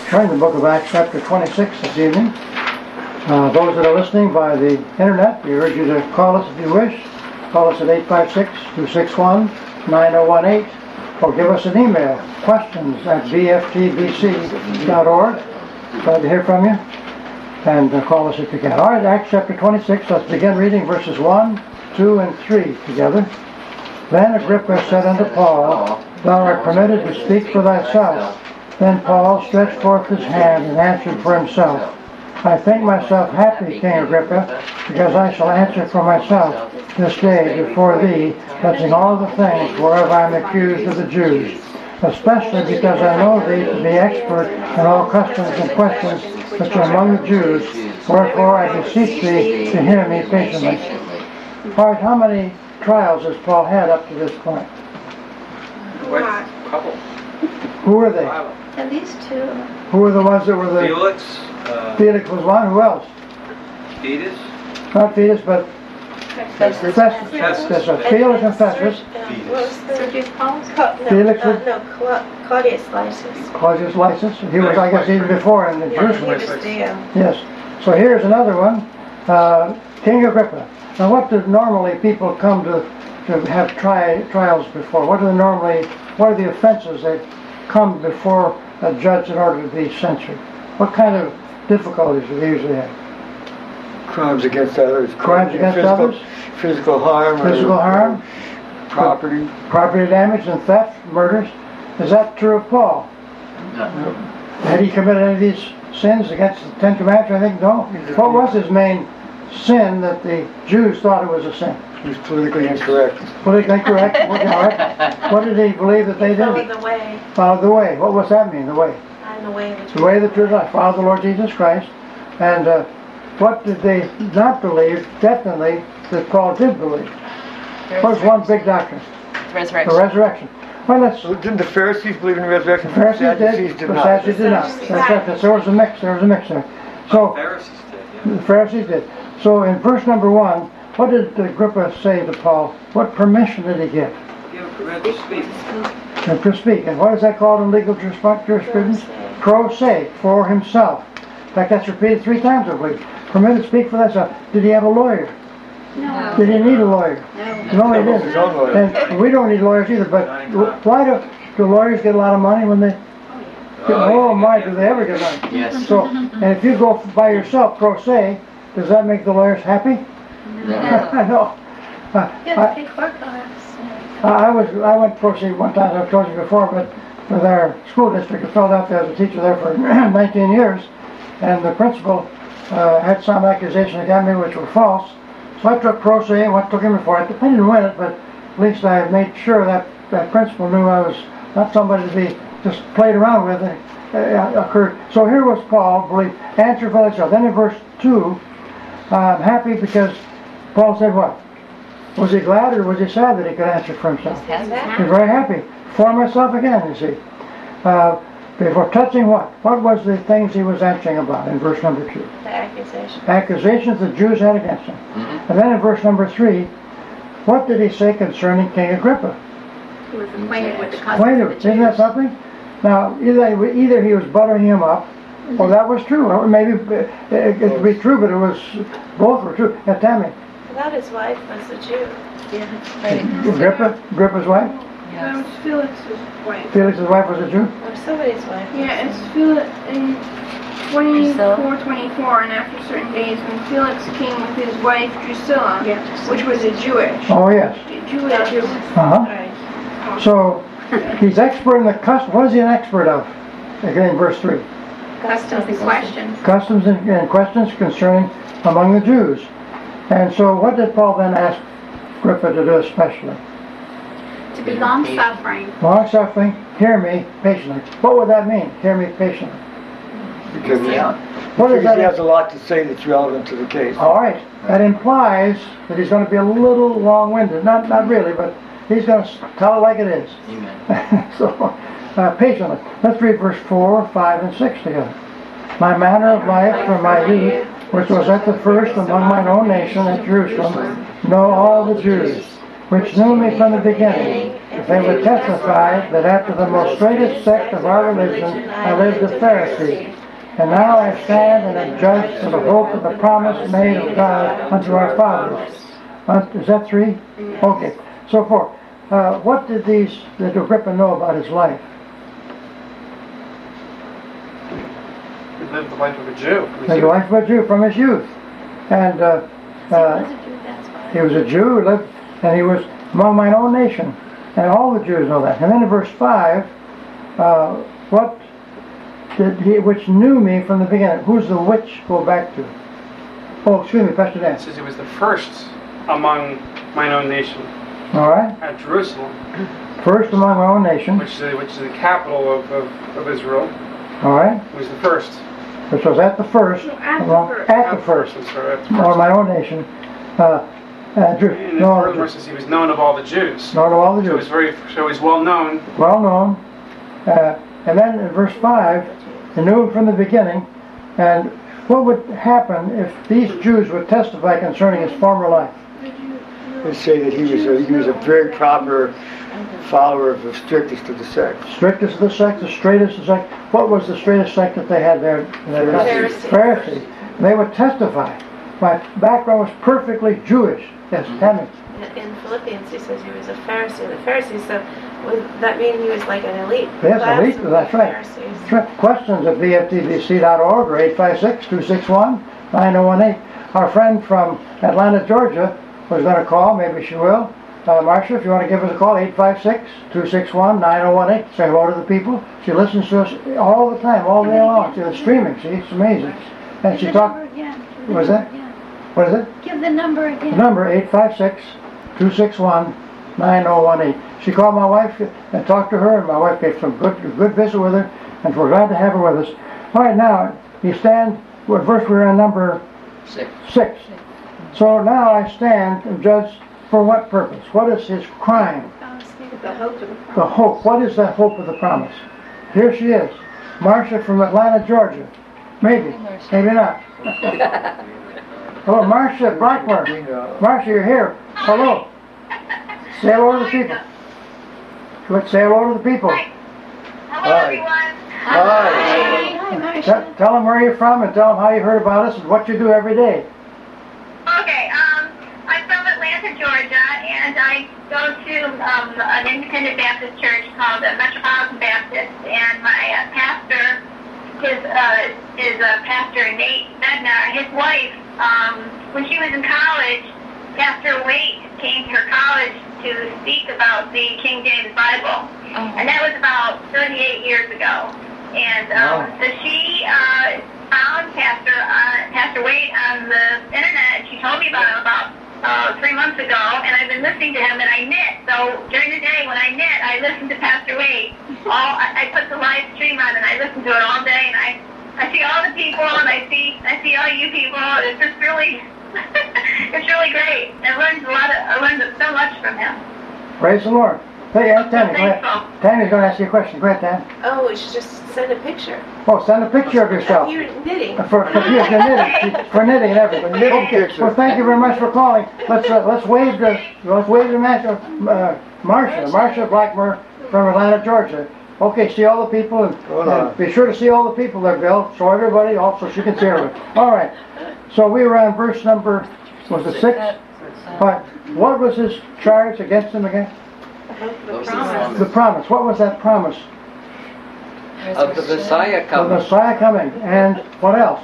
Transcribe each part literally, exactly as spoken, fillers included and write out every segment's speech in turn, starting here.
Turn the book of Acts chapter twenty-six this evening. Uh, those that are listening by the internet, we urge you to call us if you wish. Call us at eight five six, two six one, nine zero one eight or give us an email, questions at b f t b c dot org. Glad to hear from you. And uh, call us if you can. All right, Acts chapter twenty-six, let's begin reading verses one, two, and three together. Then Agrippa said unto Paul, Thou art permitted to speak for thyself. Then Paul stretched forth his hand and answered for himself. I think myself happy, King Agrippa, because I shall answer for myself this day before thee, touching all the things whereof I am accused of the Jews, especially because I know thee to be expert in all customs and questions which are among the Jews, wherefore I beseech thee to hear me patiently. All right, how many trials has Paul had up to this point? What? Couple. Who were they? At least two. Who were the ones that were the... Felix. Uh, Felix was one. Who else? Fetus. Not Fetus, but... Festus. Festus. Festus. That's right. Felix and Festus. What was the... Sergius Paulus? No, Felix uh, was- no, Cla- Claudius Lysis. Claudius Lysis. He was, I guess, even before in Yeah, he Jerusalem. was the, uh, Yes. So here's another one. Uh, King Agrippa. Now what do normally people come to, to have tri trials before? What do they normally, what are the offenses that come before a judge in order to be censured? What kind of difficulties do they usually have? Crimes against others. Crimes against physical, others? Physical harm. Physical or, harm? Property. Property damage and theft, murders. Is that true of Paul? No. Had he committed any of these sins against the Ten Commandments? I think no. What was his main sin that the Jews thought it was a sin? He was politically incorrect. Politically correct? What, all right. What did he believe that they Follow did? the way. Follow the way. What does that mean, the way? I'm the way of the truth. The way, the truth, life. Follow the Lord Jesus Christ. And uh, what did they not believe, definitely, that Paul did believe? What was one big doctrine? Resurrection. The resurrection. Well, let's... So didn't the Pharisees believe in the resurrection? The Pharisees did, Sadducees the did not. Sadducees did not. That's right. That's- There was a mix. There was a mix there. So Pharisees did, yeah. the Pharisees did. So in verse number one, what did Agrippa say to Paul? What permission did he give? Give permission to speak. And to speak. And what is that called in legal juris- jurisprudence? Pro se, for himself. In fact, that's repeated three times, I believe. Permitted to speak for thyself. Did he have a lawyer? No. Did he need a lawyer? No. No, he His didn't. own lawyer. And we don't need lawyers either, but why do, do lawyers get a lot of money when they... Oh, Oh my, do they ever get money? Yes. So, and if you go by yourself, pro se, does that make the lawyers happy? I know. Uh, Yeah, I, take court costs. I was, I went pro se one time, I've told you before, but with our school district in Philadelphia, I was a teacher there for nineteen years, and the principal uh, had some accusation against me which were false. So I took pro se and went took him before. I didn't win it, but at least I made sure that that principal knew I was not somebody to be just played around with. It uh, occurred. So here was Paul, believe, answer for himself. Then in verse two, I'm happy because Paul said what? Was he glad or was he sad that he could answer for himself? He was very happy. For myself again, you see. Uh, before touching what? What was the things he was answering about in verse number two? The accusation. Accusations the Jews had against him. Mm-hmm. And then in verse number three, what did he say concerning King Agrippa? He was acquainted with the Wait customs a of minute, the isn't that Jews. something? Now, either, either he was buttering him up, or that was true, or maybe it, it could be true, but it was, both were true. Now, Tammy, I thought his wife was a Jew. Agrippa, Agrippa's wife, Yeah. That was Felix's wife. Felix's wife was a Jew? Or somebody's wife. Yeah, it's Felix in twenty-four twenty-four, and after certain days, when Felix came with his wife Drusilla, Yeah. which was a Jewish, Oh, yes. Jewish Jew. Uh-huh. Right. So, he's expert in the custom, what is he an expert of? Again, in verse three. Customs and questions. Customs and, and questions concerning among the Jews. And so what did Paul then ask Agrippa to do especially? To be long suffering. Long suffering, hear me patiently. What would that mean, hear me patiently? Because he, What does because he has that a lot to say that's relevant to the case. All right, that implies that he's going to be a little long-winded. Not, not really, but he's going to tell it like it is. Amen. So, uh, patiently. Let's read verse four, five, and six together. My manner of life from my youth, which was at the first among mine own nation at Jerusalem, know all the Jews, which knew me from the beginning, if they would testify that after the most straightest sect of our religion I lived a Pharisee. And now I stand and am judged for the hope of the promise made of God unto our fathers. Uh, is that three? Okay. So forth. Uh, what did these, did Agrippa know about his life? He lived the life of a Jew. The life of a Jew from his youth. And uh, uh, he was a Jew, who lived, and he was among mine own nation. And all the Jews know that. And then in verse five, uh, what did he, which knew me from the beginning? Who's the which go back to? Oh, excuse me, Pastor Dan. It says he was the first among mine own nation All right. at Jerusalem, First among my own nation. which is the, which is the capital of, of, of Israel. All right. He was the first. Which was at the first. No, at the among- first. At the first. I'm sorry, at the Or first. my own nation. Uh, uh, Jew, In the no, third verse, says he was known of all the Jews. not all the So he's Jews. very, so he's well known. Well known. Uh, and then in verse five, he knew him from the beginning. And what would happen if these Jews would testify concerning his former life? They say that he was a, he was a very proper follower of the strictest of the sects. Strictest of the sect, the straightest of the sect. What was the straightest sect that they had there? in that time? Pharisee. Pharisee. And they would testify. My background was perfectly Jewish. Yes, Tammy. In Philippians, he says he was a Pharisee. The Pharisees, so would that mean he was like an elite? Yes, class elite, of that's right. Pharisees? Sure. Questions at v f t b c dot org or eight five six, two six one, nine oh one eight. Our friend from Atlanta, Georgia was going to call. Maybe she will. Uh, Marcia, if you want to give us a call, eight five six, two six one, nine oh one eight. Say hello to the people. She listens to us all the time, all day long. She's streaming. See, it's amazing. And she talked. What was that? What is it? Give the number The again. number eight five six, two six one, nine oh one eight. She called my wife and talked to her, and my wife gave some good good visit with her, and we're glad to have her with us. All right, now you stand. Well, first we're on number Six. six. So now I stand and judge for what purpose? What is his crime? The hope of the The hope. What is the hope of the promise? Here she is, Marcia from Atlanta, Georgia. Maybe, maybe not. Hello, Marcia Blackburn. Marcia, you're here. Hello. Say hello to the people. Let's say hello to the people. Hello, everyone. Hi. Hi, Marcia. Tell, tell them where you're from and tell them how you heard about us and what you do every day. Okay, um, I'm from Atlanta, Georgia, and I go to um, an independent Baptist church called the Metropolitan Baptist, and my uh, pastor is, uh, is uh, Pastor Nate Bednar. His wife, um, when she was in college, Pastor Waite came to her college to speak about the King James Bible, and that was about thirty-eight years ago. And um, so she uh, found Pastor uh, Pastor Waite on the internet, and she told me about him about uh, three months ago. And I've been listening to him, and I knit. So during the day when I knit, I listen to Pastor Waite. All I, I put the live stream on, and I listen to it all day. And I I see all the people, and I see I see all you people. It's just really it's really great. I learned a lot. Of, I learned so much from him. Praise the Lord. Hey, uh, Tammy, go ahead. Thankful. Tammy's going to ask you a question. Go ahead, Tammy. Oh, we should just send a picture Oh, send a picture of yourself. of you knitting. Uh, For, for, yeah, for knitting, for knitting and everything. Knitting Okay. picture. Well, thank you very much for calling. Let's uh, let's wave the let's wave the match of uh, Marcia, Marcia Blackmer from Atlanta, Georgia. Okay, see all the people and, Hold on. and be sure to see all the people there, Bill. So everybody also she can see everybody. All right. So we were on verse number was it six? All right. What was his charge against him again? Those Promise. The promise. What was that promise? Of the Messiah The coming. Messiah coming, and what else?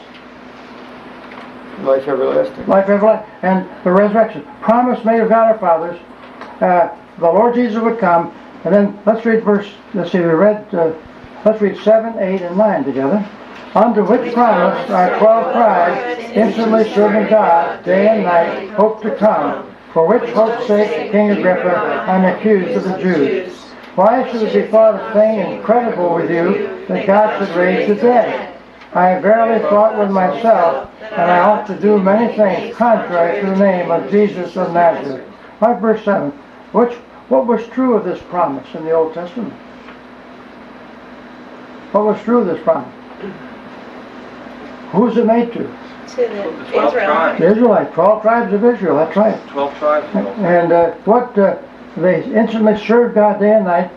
Life everlasting. Life everlasting, and the resurrection. Promise made of God our fathers. Uh, the Lord Jesus would come, and then let's read verse. Let's see, we read. Uh, let's read seven, eight, and nine together. Unto which promise our twelve tribes, instantly serving God day and night, hope to come. For which hope's sake, King Agrippa, I'm accused of the Jews. Why should it be thought a thing incredible with you that God should raise the dead? I have verily thought with myself, and I ought to do many things contrary to the name of Jesus of Nazareth. Right, verse seven. Which, what was true of this promise in the Old Testament? What was true of this promise? Who's it made to? To the The twelve Israel. tribes. The Israelites, twelve tribes of Israel, that's right. Twelve tribes. And uh, what uh, they instantly served God day and night,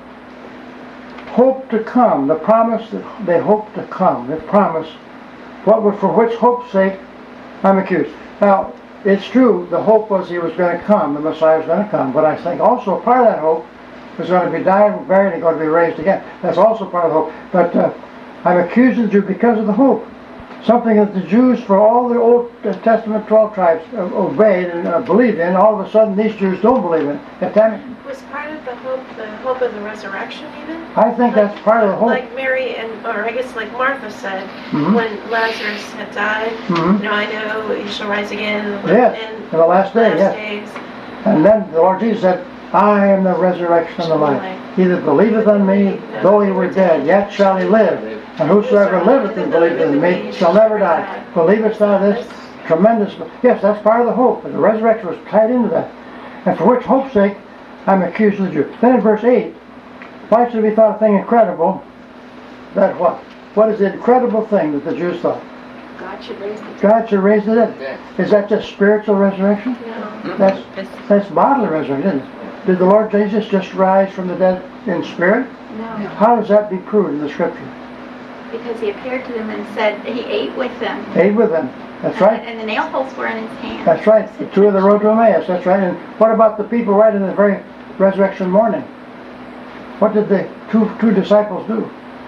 hope to come, the promise that they hoped to come, the promise, what would, for which hope's sake I'm accused. Now, it's true, the hope was he was going to come, the Messiah was going to come, but I think also part of that hope was going to be died, buried, and going to be raised again. That's also part of the hope. But uh, I'm accused of the Jews because of the hope. Something that the Jews, for all the Old Testament twelve tribes, uh, obeyed and uh, believed in, all of a sudden these Jews don't believe in. If that, Was part of the hope the hope of the resurrection even? I think that's part of the hope. Like Mary and, or I guess like Martha said, Mhm. when Lazarus had died, Mhm. you know, I know he shall rise again in the, Yes, in in the last day, last yes. days. And then the Lord Jesus said, I am the resurrection and the life. He that believeth on me, though he were dead, yet shall he live. And whosoever liveth and believeth in me shall never die. Believest thou this? Tremendous. Yes, that's part of the hope. And the resurrection was tied into that. And for which hope's sake, I'm accused of the Jews. Then in verse eight, why should it be thought a thing incredible? That what? What is the incredible thing that the Jews thought? God should raise the dead. God should raise the dead. Is that just spiritual resurrection? No. That's that's bodily resurrection, isn't it? Did the Lord Jesus just rise from the dead in spirit? No, How does that be proved in the Scripture? because he appeared to them and said he ate with them. Ate with them. That's right. And the nail holes were in his hands. That's right. The two of the road to Emmaus. That's right. And what about the people right in the very resurrection morning? What did the two two disciples do?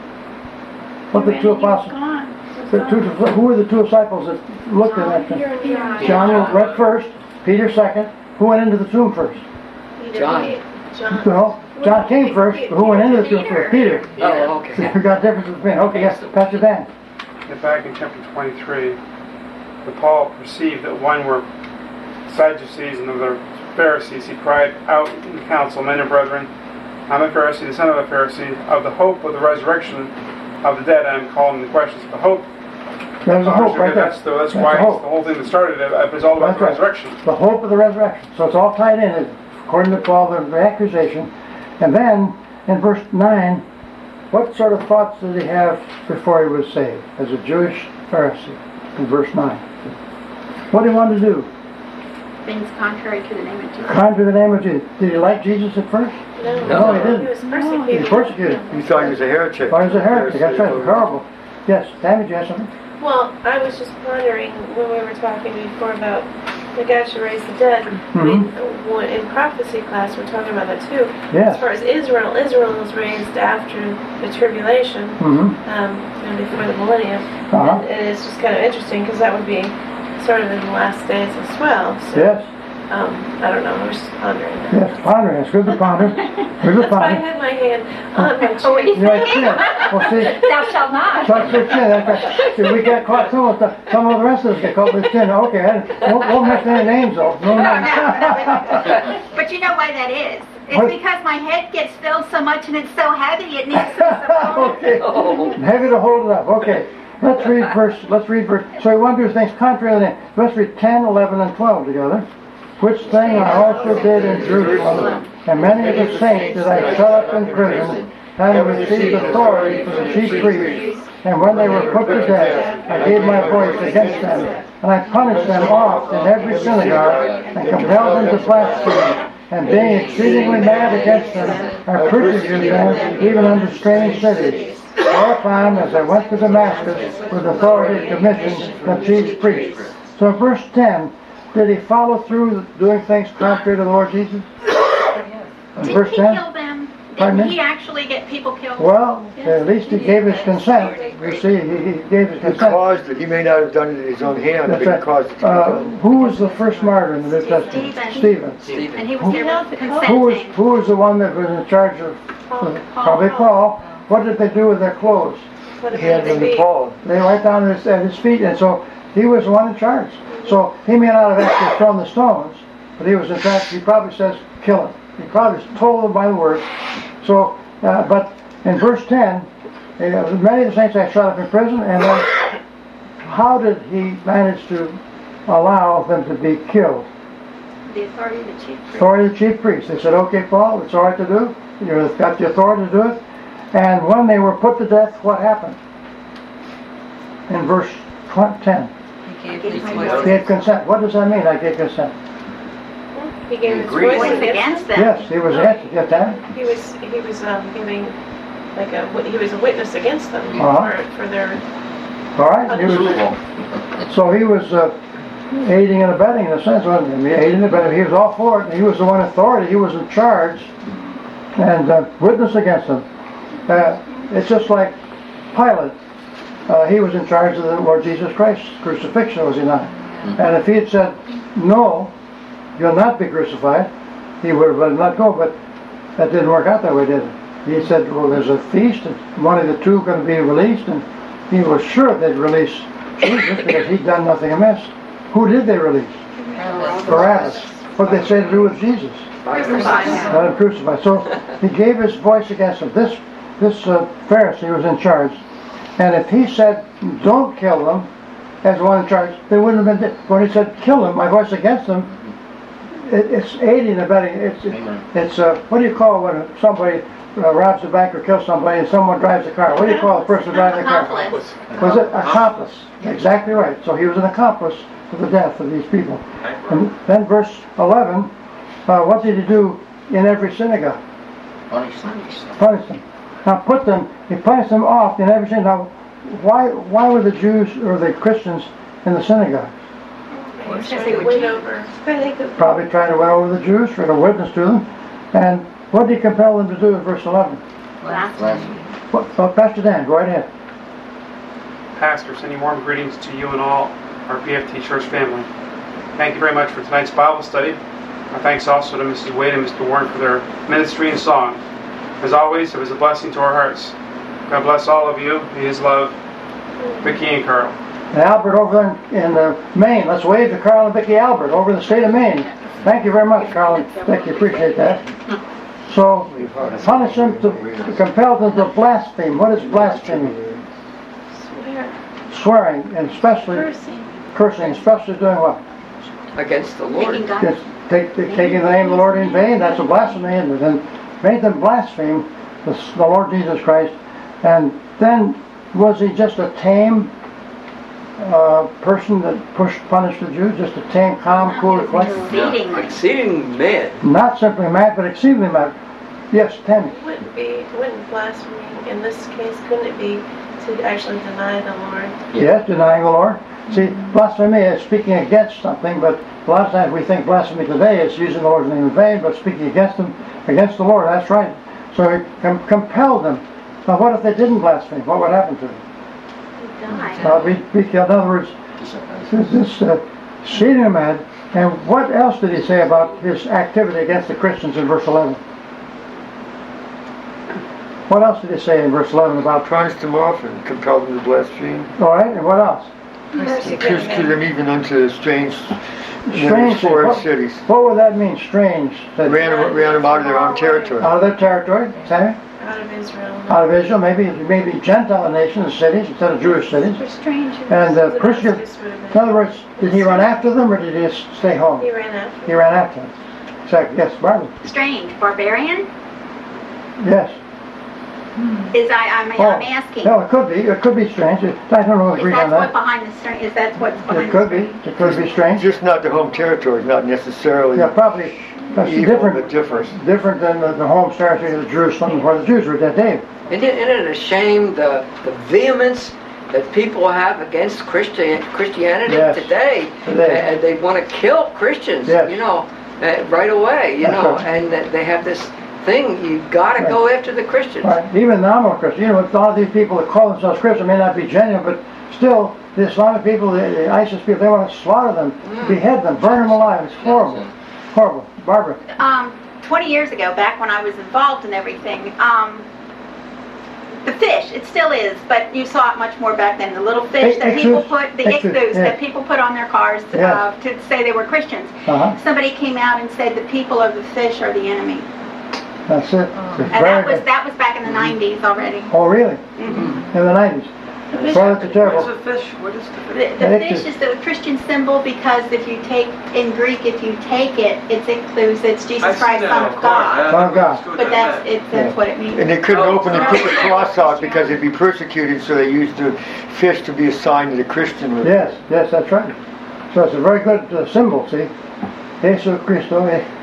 What did the two apostles? Gone. The two, who were the two disciples that looked at that thing? John went first. Peter second. Who went into the tomb first? John. John. No, John came first. But who went into the tomb first? Peter. Oh, So okay. we got differences between. Okay, yes, Pastor Dan. And back in chapter twenty-three, the Paul perceived that one were Sadducees and the other Pharisees. He cried out in council, men and brethren, I'm a Pharisee, the son of a Pharisee. Of the hope of the resurrection of the dead, I am calling the questions. The hope. There's a hope right there. That's, the, that's That's why the hope. the whole thing that started it. It was all about That's the right. resurrection. The hope of the resurrection. So it's all tied in, according to Paul, the, the accusation. And then, in verse nine, what sort of thoughts did he have before he was saved, as a Jewish Pharisee, in verse nine? What did he want to do? Things contrary to the name of Jesus. Contrary to the name of Jesus. Did he like Jesus at first? No, No, he didn't. He was He persecuted. was persecuted. You thought he was a heretic. Or he was a heretic. That's right. Horrible. Yes, Tammy, you have something? Well, I was just wondering when we were talking before about the God should raise the dead. I mean, when- in prophecy class, we're talking about that too. Yes. As far as Israel, Israel was raised after the tribulation, Mm-hmm. um, and before the millennium. Uh-huh. And, and it's just kind of interesting because that would be sort of in the last days as well. So, Yes. um, I don't know. I was just pondering that. Yes, pondering. It's good to ponder. Good to That's why I ponder. had my hand on my Oh, chin. wait. You like sin. Well, see, Thou shalt not. touch your chin. That's right. See, we got caught. Some of the, some of the rest of us get caught with chin. Okay, I didn't- won't, won't mention any names though. No names. But you know why that is? It's What? because my head gets filled so much and it's so heavy it needs some support. Okay. Heavy to hold it up. Okay. Let's read verse. Let's read verse. So we want to do things contrary to the name. Let's read ten, eleven, and twelve together. Which thing I also did in Jerusalem, and many of the saints did I shut up in prison, having received authority from the chief priests. And when they were put to death, I gave my voice against them, and I punished them oft in every synagogue, and compelled them to blaspheme. And being exceedingly mad against them, I persecuted them even unto strange cities. Whereupon, as I went to Damascus with authority commissioned the chief priests. So in verse ten, did he follow through doing things contrary to the Lord Jesus? In Did verse he ten? kill them? Pardon Did me? he actually get people killed? Well, at least he gave his consent. You see, he, he gave his He consent. caused it. He may not have done it in his own hand, but That's he right. caused it to be Uh, done. who was the first martyr in the New Testament? Stephen. Stephen. And he was there with the consent Who was thing. who was the one that was in charge of? Probably Paul. What did they do with their clothes? Put it He had in them to Paul. They went down at his, at his feet, and so he was the one in charge. So he may not have actually thrown the stones, but he was in fact, he probably says, kill him. He probably told them by the word. So, uh, but in verse ten, uh, many of the saints I shut up in prison, and then how did he manage to allow them to be killed? The authority of the chief priest. Authority of the chief priest. They said, okay, Paul, it's all right to do. You've got the authority to do it. And when they were put to death, what happened? In verse ten. He gave his I voice. gave consent. What does that mean, I gave consent? He gave his Agreed. voice Voice against against them. them. Yes, he was against it. Get that? He was, he was um, giving, like a, he was a witness against them Uh-huh. for, for their, All right. He was, so he was uh, aiding and abetting in a sense, wasn't he? Aiding and abetting. He was all for it. And he was the one authority. He was in charge and uh, witness against them. Uh, it's just like Pilate. Uh, he was in charge of the Lord Jesus Christ's crucifixion, was he not? And if he had said, no, you'll not be crucified, he would have let him let go, but that didn't work out that way, did it? He said, well, there's a feast, and one of the two going to be released, and he was sure they'd release Jesus because he'd done nothing amiss. Who did they release? Barabbas. What did they say to do with Jesus? Let him crucify. So he gave his voice against him. This, this uh, Pharisee was in charge. And if he said, don't kill them, as one in charge, they wouldn't have been, when he said, kill them, my voice against them, it, it's aiding and abetting. It's, it's uh, what do you call when somebody uh, robs a bank or kills somebody and someone drives the car? What do you call the person driving the car? Accomplice. Was it accomplice? Exactly right. So he was an accomplice to the death of these people. And then verse eleven, uh, what did he do in every synagogue? Punish Punish them. Now put them, he punished them off in every synagogue. Now, why, why were the Jews or the Christians in the synagogue? because Because they they were went Jews. over. But they could, Probably trying to win over the Jews, trying to witness to them. And what did he compel them to do in verse eleven? Blasphemy. What, well, Pastor Dan, go right ahead. Pastor, sending warm greetings to you and all our P F T church family. Thank you very much for tonight's Bible study. Our thanks also to Missus Wade and Mister Warren for their ministry and song. As always, it was a blessing to our hearts. God bless all of you. In His love, Vicki and Carl. And Albert over there in, in uh, Maine, let's wave to Carl and Vicki Albert over in the state of Maine. Thank you very much, Carl and Vicki, appreciate that. So, punish them to, to compel them to blaspheme. What is blasphemy? swear, Swearing, and especially cursing. cursing, especially doing what? against the Lord. Taking God. Just take, taking the name of the Lord in vain, that's a blasphemy, isn't it? And made them blaspheme the, the Lord Jesus Christ. And then, was he just a tame uh, person that pushed, punished the Jews? Just a tame, calm, cool, collected? Exceedingly. Exceeding mad. Not simply mad, but exceedingly mad. Yes, Tammy. Wouldn't be, wouldn't blasphemy in this case, couldn't it be to actually deny the Lord? Yes, denying the Lord. See, blasphemy is speaking against something, but a lot of times we think blasphemy today is using the Lord's name in vain, but speaking against them, against the Lord, that's right. So he com- compelled them. Now what if they didn't blaspheme? What would happen to them? Die. Uh, be, be, in other words, this, this uh, exceeding mad. And what else did he say about his activity against the Christians in verse eleven? What else did he say in verse eleven about? Punished them off and compelled them to blaspheme. All right, and what else? Persecuted them even unto strange, Strange. foreign What, cities. what would that mean? Strange. That Ran them, ran them out of their own territory. out of their territory, Sammy? Out of Israel. Out of Israel, maybe maybe Gentile nations, cities instead of Jewish cities. For strangers. And uh, The Christian. Damascus would have In been- other words, did he run after them or did he just stay home? He ran after. He ran after them. Exactly. Yes, Barbara. Strange. Barbarian? Yes. Is I, I'm, Oh, I'm asking. No, it could be. It could be strange. I don't know. Is Agree that on what that. behind the strange? Is that what's behind It could the be. It could be strange. Just not their home territory, not necessarily Yeah, probably. That's evil, but different. different. Different than the, the home territory of Jerusalem, where the Jews were at that day. Isn't it, isn't it a shame the, the vehemence that people have against Christian, Christianity Yes. today? Today. And they want to kill Christians, Yes. you know, uh, right away, you That's know, right. and that they have this thing, you got to Right. go after the Christians. Right. Even nominal Christians. You know, a lot of these people that call themselves Christians may not be genuine, but still, the Islamic people, the, the ISIS people, they want to slaughter them, Mm. behead them, burn them alive. It's horrible. Horrible. Barbara. Um, twenty years ago, back when I was involved in everything, um, the fish, it still is, but you saw it much more back then. The little fish Ix- that people Ixus? put, the Ixus, ixus yeah. that people put on their cars Yeah. uh, to say they were Christians. Uh-huh. Somebody came out and said the people of the fish are the enemy. That's it. It's And very that was good. that was back in the nineties already. Oh, really? Mhm. In the nineties. Well, that's a terrible. fish? What is the The, the That fish is- is the Christian symbol because if you take, in Greek, if you take it, it's includes, it's Jesus Christ, Son of God. Son of God. But that's, it, that's what it means. And they couldn't Oh, open and put the cross out because they'd be persecuted, so they used the fish to be a sign of the Christian religion. Yes, yes, that's right. So it's a very good uh, symbol, see? Jesus Christo, eh,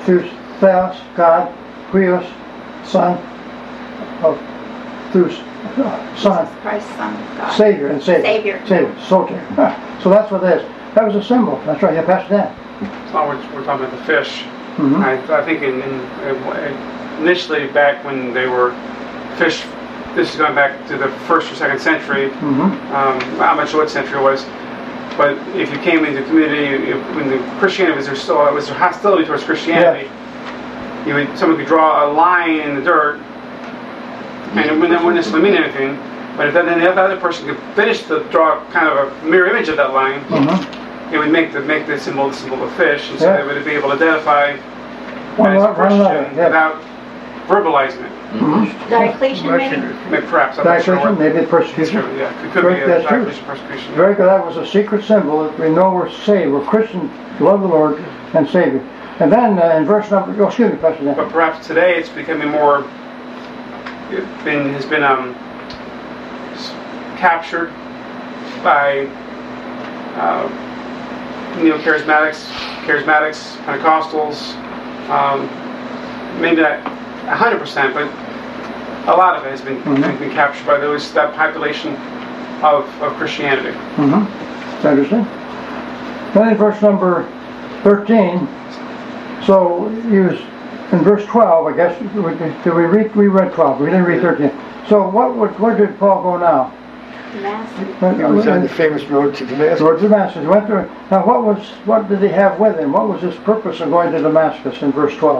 through Theos, God, Huios, Son of Thus, Son, Jesus Christ, Son of God. Savior and Savior. Savior. Savior, Soter. So that's what it is. That was a symbol. That's right. Yeah, Pastor Dan. So we're, we're talking about the fish. Mhm. I, I think in, in, initially back when they were fish, this is going back to the first or second century. Mhm. Um, I'm not sure what century it was, but if you came into the community, if, when the Christianity was there, still it was there hostility towards Christianity. You would someone could draw a line in the dirt, and it wouldn't, wouldn't necessarily mean anything. But if then the other person could finish the draw kind of a mirror image of that line, Mhm. it would make the make the symbol the symbol of fish, and so Yeah. they would be able to identify One as a one another, Christian yeah. without verbalizing it. Mhm. Diocletian, maybe? Maybe perhaps I'm not sure. Diocletian, what- maybe It's persecution. true, yeah, it could Right, be a that's true. Diocletian persecution. Very good. That was a secret symbol that we know we're saved. We're Christian, love the Lord, and Savior. And then uh, in verse number, oh, excuse me, Pastor Dan. But perhaps today it's becoming more. It been has been um s- captured by uh, neo-charismatics, charismatics, Pentecostals. Um, maybe not a hundred percent, but a lot of it has been, Mhm. been captured by those that population of, of Christianity. Mm-hmm. It's interesting. Then in verse number thirteen, so he was in verse twelve, I guess. Did we read? We read twelve. We didn't read thirteen. So what? would- Where did Paul go now? Damascus. He was on the famous road to Damascus. Lord Damascus. He went through. Now, what was? What did he have with him? What was his purpose of going to Damascus in verse twelve?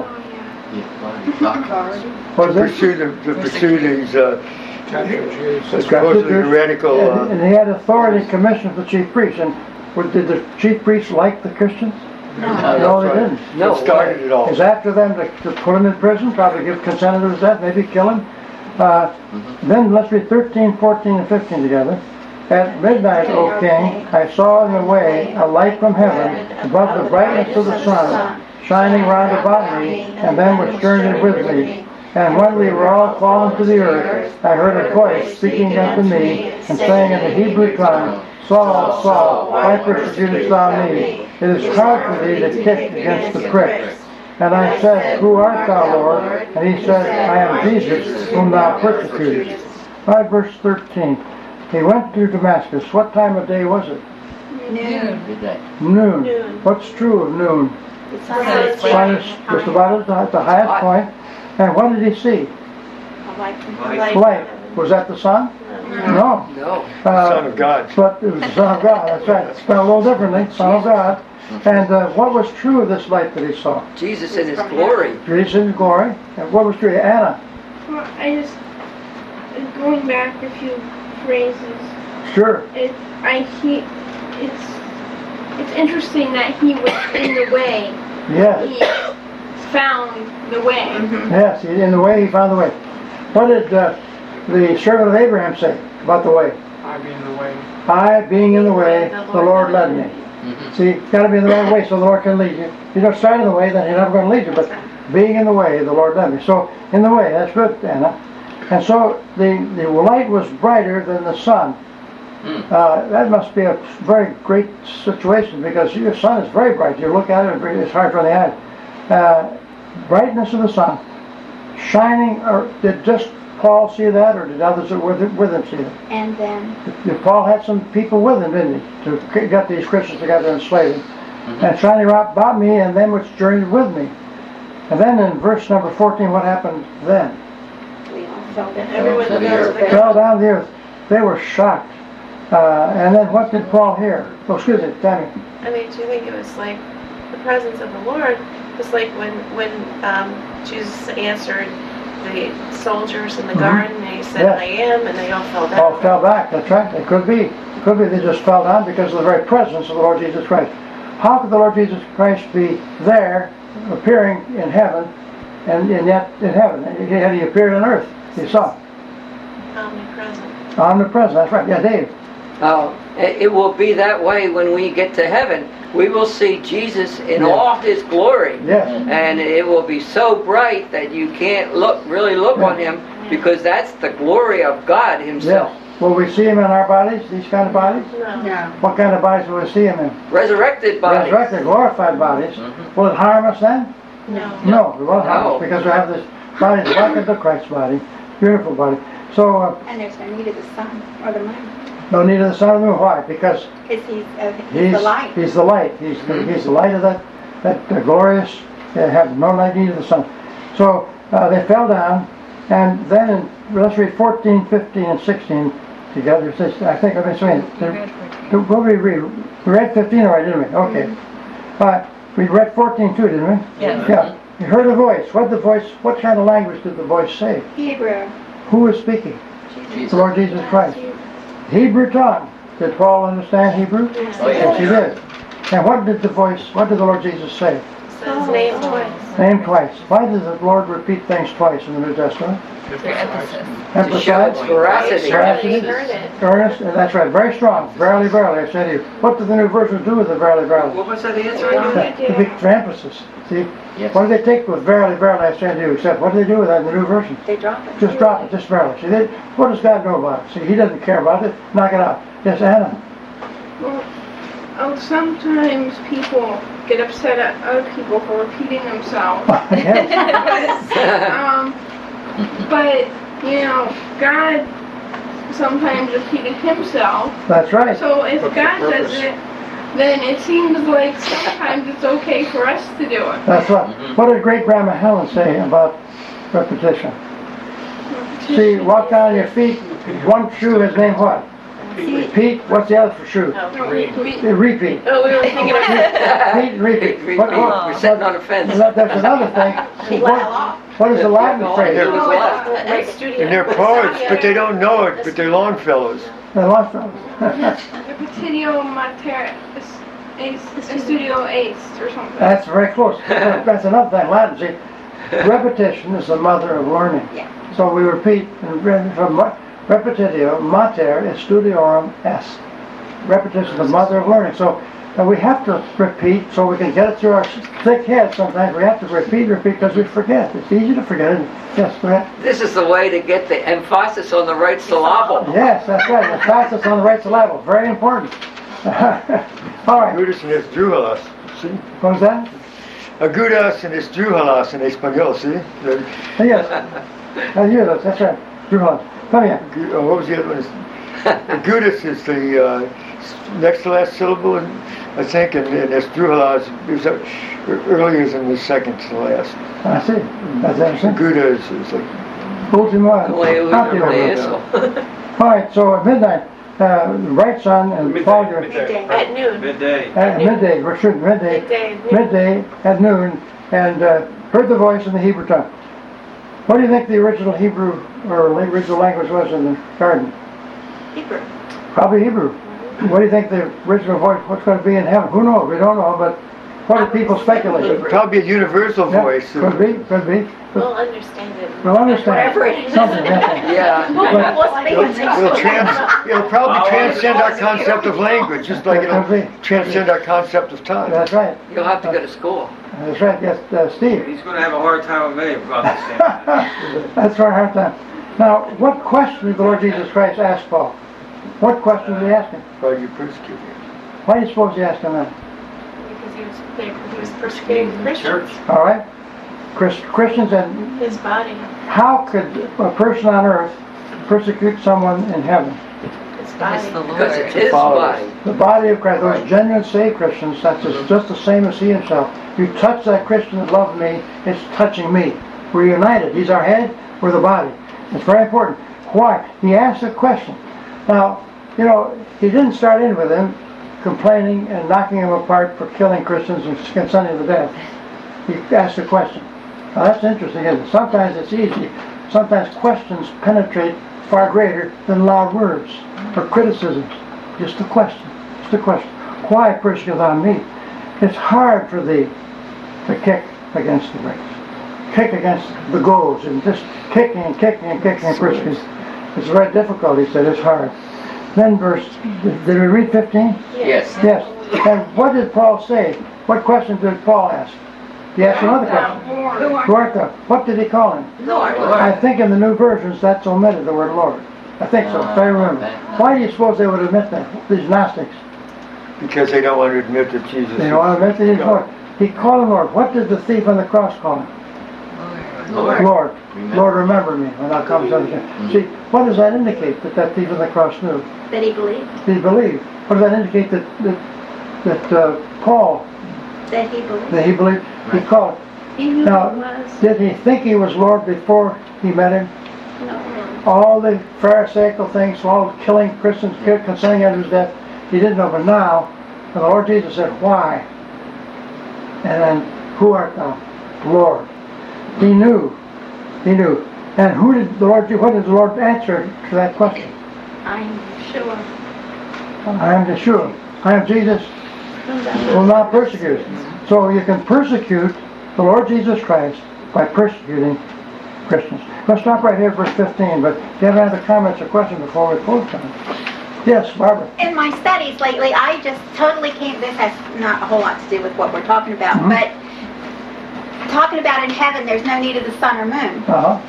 What is To it? pursue, the, to pursue these uh, Capture supposedly Jews. radical. And, Uh, and he had authority and commission for the chief priests. And what- did the chief priests like the Christians? No, they didn't. No. What started it all. Is after them to, to put him in prison, probably give consent to his death, maybe kill him. Uh, Then let's read thirteen, fourteen, and fifteen together. At midnight, O king, I saw in the way a light from heaven above the brightness of the sun, shining round about me, and then was journeyed with me. And when we were all fallen to the earth, I heard a voice speaking unto me, and saying in the Hebrew tongue, Saul, Saul, why persecutest thou me? It is hard for thee to kick against the pricks. And I said, Who art thou, Lord? And he said, I am Jesus, whom thou persecutest. Right, verse thirteen. He went through Damascus. What time of day was it? Noon. Noon. Noon. What's true of noon? The sun sun is is Sun is just about at the- at the highest point. And what did he see? Light. Light. Was that the sun? No. No. Uh, Son of God. But it was the Son of God, that's right. It's spelled a little differently, Son of God. And uh, what was true of this light that he saw? Jesus in his glory. Jesus in his glory. And what was true? Anna, Well, I just going back a few phrases. sure. It, I he, it's it's interesting that he was in the way. Yes, He found the way. yes, he- in the way he found the way. What did uh, the servant of Abraham say about the way? I be in the way. I, being in the way, the Lord led me. See, you've got to be in the right way so the Lord can lead you. If you don't start in the way, then He's never going to lead you. But being in the way, the Lord led me. So, in the way, that's good, Anna. And so, the, the light was brighter than the sun. Uh, that must be a very great situation because your sun is very bright. You look at it, it's hard for the eye. Uh, brightness of the sun, shining, or did just Paul see that, or did others that were with him, with him see it? And then If Paul had some people with him, didn't he, to c- get these Christians together and slay them. And shining round about me, and them which journeyed with me. And then in verse number fourteen, what happened then? we all fell down. Everyone To the goes earth. there. Fell down the earth. They were shocked. Uh, and then what did Paul hear? Oh, excuse me, Tammy. I mean, do you think it was like the presence of the Lord? It's like when when um, Jesus answered the soldiers in the Mhm. garden, and he said, Yes. "I am," and they all fell down. Paul fell back, that's right. It could be. It could be they just fell down because of the very presence of the Lord Jesus Christ. How could the Lord Jesus Christ be there, appearing in heaven, and, and yet in heaven? Had he appeared on earth? You saw. Omnipresent. Omnipresent, that's right. Yeah, Dave. Uh, it, it will be that way when we get to heaven. We will see Jesus in Yeah. all His glory. Yes. And it will be so bright that you can't look really look Yeah. on Him because that's the glory of God Himself. Yes. Will we see him in our bodies, these kind of bodies? No. No. What kind of bodies will we see him in? Resurrected bodies. Resurrected, glorified bodies. Mhm. Will it harm us then? No. No, we won't have No. it because we have this body that's like unto Christ's body, beautiful body. So, uh, And there's no need of the sun or the moon, no need of the sun and the moon. Why? Because because he's, uh, he's, he's the light. He's the light. He's the, he's the light of that that uh, glorious. Uh, have no light need of the sun. So uh, they fell down, and then in, let's read fourteen, fifteen, and sixteen together. It says, I think I've been saying. What did we read? We read fifteen already, didn't we? Okay. Uh, we read fourteen too, didn't we? Yes. Yeah. You heard a voice. What the voice? What kind of language did the voice say? Hebrew. Who was speaking? Jesus. The Lord Jesus Christ. Hebrew tongue. Did Paul understand Hebrew? Oh, Yes, he yeah. did. And what did the voice? What did the Lord Jesus say? So his name twice. Name twice. Why does the Lord repeat things twice in the New Testament? For emphasis. To show its veracity. Veracity. Heard it. Earnest, and that's right, very strong. Verily, verily, I said to you. What did the new version do with the verily, verily? What was that answer What again? do we The do? big for emphasis. See? Yes. What do they take with verily, verily, I said to you? Except, what do they do with that in the new version? They drop it. Just drop it, just verily. See, they, what does God know about it? See, He doesn't care about it. Knock it out. Yes, Anna. Well, oh, sometimes people get upset at other people for repeating themselves. Yes. um, but, you know, God sometimes repeated himself. That's right. So if What's the God does purpose? it, then it seems like sometimes it's okay for us to do it. That's right. What did great grandma Helen say about repetition? See, walk down your feet. One shoe is named what? Repeat. What's the other for shoe? Oh, We- we- Uh, Repeat. oh, we were thinking about Repeat, repeat. Repeat. What, what, We're sitting on a fence. There's another thing. What, what is the Latin phrase? It was left. like studio. And they're poets, but they don't know it, but they're Longfellows. The lost fellows. Repetitio mater is studio ace or something. That's very close. That's another thing. Latin. See, repetition is the mother of learning. Yeah. So we repeat and re- from re- repetitio mater is studiorum est. Repetition is the mother of learning. So uh, we have to repeat so we can get it through our thick head. Sometimes we have to repeat, repeat because we forget. It's easy to forget. It. Yes, go ahead. This is the way to get the emphasis on the right syllable. Yes, that's right. The fastest on the right syllable. Very important. All right. Agudas and esdrújalas. See? What was that? Agudas and esdrújalas in español, see? The, Yes. That's you. That's, that's right. Drew Holland. Come here. agu- uh, what was the other one? Agudas is the uh, s- next to last syllable, and I think, and, and esdrújalas is uh, earlier than the second to last. I see. That's interesting. Aguda is, is like, Ultima. Leo, Ultima. Leo. All right. So at midnight, uh, right son and Midday, Paul, you're midday. At noon. Midday. at midday. We're shooting midday. Midday. Midday at noon, and uh, heard the voice in the Hebrew tongue. What do you think the original Hebrew or the original language was in the garden? Hebrew. Probably Hebrew. What do you think the original voice? What's going to be in heaven? Who knows? We don't know, but what do people speculate? probably a universal Yeah, voice. could be, could be. We'll understand it. We'll understand. Whatever it is. Something, yeah. Yeah. But It'll, it'll, trans, it'll probably transcend our concept of language, just like it'll Could be. transcend our concept of time. That's right. You'll have to go to school. That's right. Yes, uh, Steve. He's going to have a hard time with me about this. That's our hard time. Now, what question did the Lord Jesus Christ ask Paul? What question did he ask him? Why you persecute me? Why do you suppose he asked him that? Because he was, he was persecuting Christians. All right? Chris, Christians, and His body. how could a person on earth persecute someone in heaven? His It's body. the Because it's Lord. his Followers. body. The body of Christ, those genuine saved Christians, that's just, just the same as he himself. You touch that Christian that loves me, it's touching me. We're united. He's our head, we're the body. It's very important. Why? He asked a question. Now, you know, he didn't start in with him complaining and knocking him apart for killing Christians and consenting to death. He asked a question. Now that's interesting, isn't it? Sometimes it's easy. Sometimes questions penetrate far greater than loud words or criticisms. Just a question. Just a question. Why persecute on me? It's hard for thee to kick against the bricks. Kick against the goals and just kicking and kicking and kicking and persecuting. It's very difficult, he said. It's hard. Then verse, did did we read fifteen? Yes. Yes. And what did Paul say? What question did Paul ask? He asked another question. Who art thou? What did he call him? Lord. I think in the new versions that's omitted, the word Lord. I think so, if I remember. Why do you suppose they would admit that, these Gnostics? Because they don't want to admit that Jesus They don't want to admit that he's Lord. He called him Lord. What did the thief on the cross call him? Lord. Lord. Remember. Lord, remember me when thou comes unto him. Mhm. See, what does that indicate that that thief on the cross knew? That he believed. He believed. What does that indicate that that, that uh, Paul, That he believed. that he believed? He Right. called. He knew Now, it was. did he think he was Lord before he met him? No. All the Pharisaical things, all the killing Christians, concerning unto his death, he didn't know. But now, the Lord Jesus said, why? And then, who art thou? Lord. He knew. He knew. And who did the Lord do? What did the Lord answer to that question? I'm sure. I am Yeshua. I am Jesus. Will not persecute. So you can persecute the Lord Jesus Christ by persecuting Christians. Let's stop right here at verse fifteen, but if you have any other comments or questions before we close time. Yes, Barbara. In my studies lately, I just totally came, this has not a whole lot to do with what we're talking about, Mhm. but talking about in heaven, there's no need of the sun or moon. Uh-huh.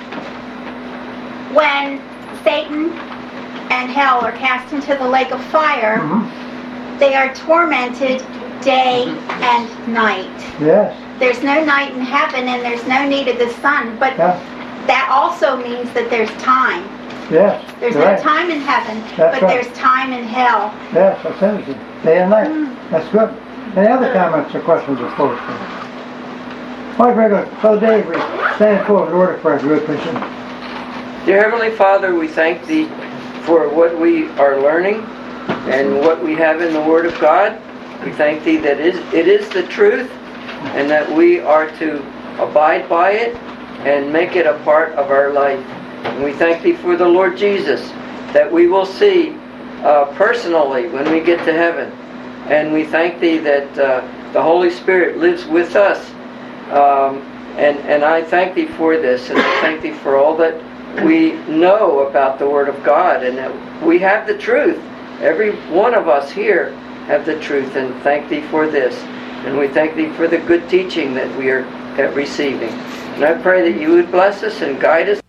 When Satan and hell are cast into the lake of fire, Mhm. they are tormented day and night. Yes. There's no night in heaven and there's no need of the sun, but Yeah. that also means that there's time. Yes. There's you're no right. time in heaven, That's but right. there's time in hell. Yes, I said it. Day and night. Mm. That's good. Any other comments or questions before we close? All right, very good. So Dave, we stand forward in order for our good Christian. Dear Heavenly Father, we thank Thee for what we are learning and what we have in the Word of God. We thank Thee that it is, it is the truth and that we are to abide by it and make it a part of our life. And we thank Thee for the Lord Jesus that we will see uh, personally when we get to heaven. And we thank Thee that uh, the Holy Spirit lives with us. Um, and, and I thank Thee for this, and I thank Thee for all that we know about the Word of God, and that we have the truth. Every one of us here have the truth, and thank Thee for this. And we thank Thee for the good teaching that we are uh, receiving. And I pray that You would bless us and guide us.